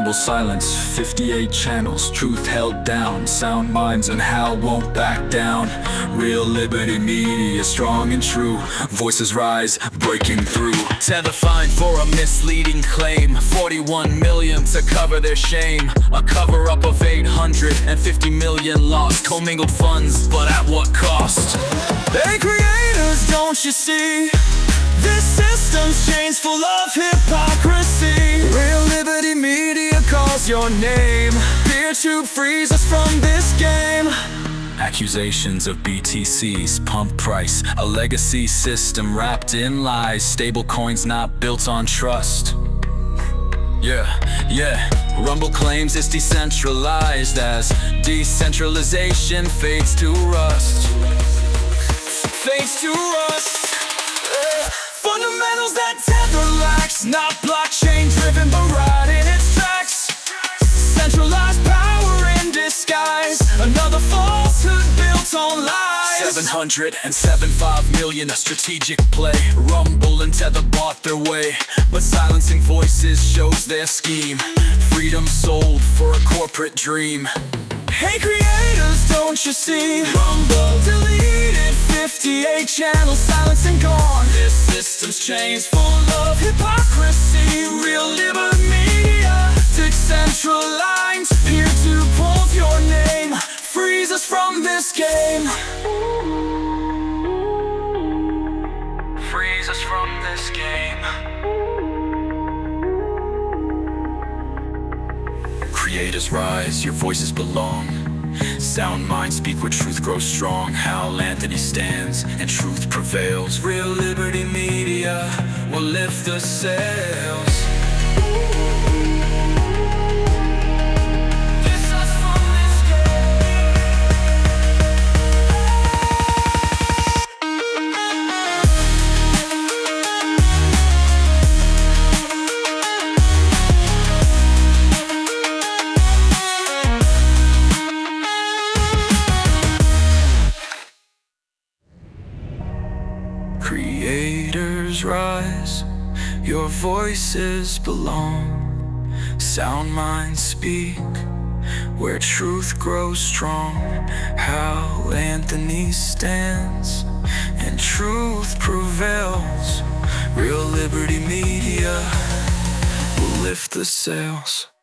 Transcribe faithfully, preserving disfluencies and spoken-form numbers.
Rumble silence, fifty-eight channels, truth held down, sound minds and Hal won't back down. Real Liberty Media, strong and true, voices rise, breaking through. Tether fined for a misleading claim, forty-one million to cover their shame. A cover-up of eight hundred fifty million lost, commingled funds, but at what cost? Hey creators, don't you see? This system's changed, full of hypocrisy. Real Liberty Media calls your name. PeerTube frees us from this game. Accusations of B T C's pump price, a legacy system wrapped in lies, stable coins not built on trust. Yeah, yeah, Rumble claims it's decentralized as decentralization fades to rust. Fades to rust. Fundamentals that Tether lacks, not blockchain driven but right in its tracks. Centralized power in disguise, another falsehood built on lies. Seven hundred seventy-five million, a strategic play. Rumble and Tether bought their way, but silencing voices shows their scheme. Freedom sold for a corporate dream. Hey creators, don't you see? Rumble deleted fifty-eight channels, silencing gone. This system's changed, full of hypocrisy. Real Liberty Media, decentralized. PeerTube pulls your name, frees us from this game. Frees us from this game. Creators rise, your voices belong. Sound minds speak where truth grows strong. Hal Anthony stands and truth prevails. Real Liberty Media will lift the sails. Creators rise, your voices belong. Sound minds speak where truth grows strong. Hal Anthony stands and truth prevails. Real Liberty Media will lift the sails.